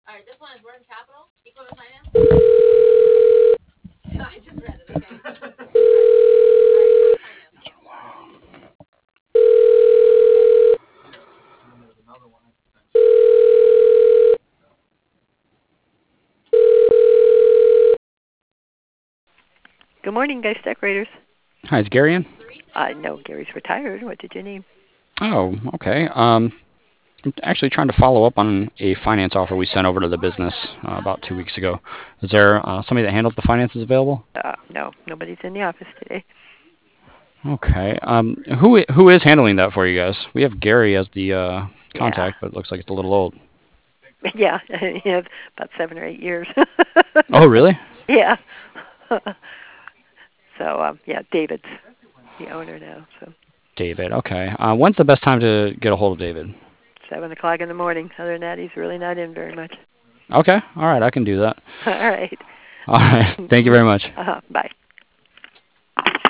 All right, this one is Working Capital, Equipment Finance. I just read it, okay. All right, Equipment Finance. Good morning, Guys Decorators. Hi, is Gary in? No, Gary's retired. What did you need? Oh, okay. I'm actually trying to follow up on a finance offer we sent over to the business about 2 weeks ago. Is there somebody that handles the finances available? No, nobody's in the office today. Okay. Who is handling that for you guys? We have Gary as the Yeah, contact, but it looks like it's a little old. yeah, yeah, about 7 or 8 years. Oh, really? Yeah. So, yeah, David's the owner now. So, David. Okay. When's the best time to get a hold of David? 7 o'clock in the morning. Other than that, he's really not in very much. Okay. All right. I can do that. All right. All right. Thank you very much. Bye.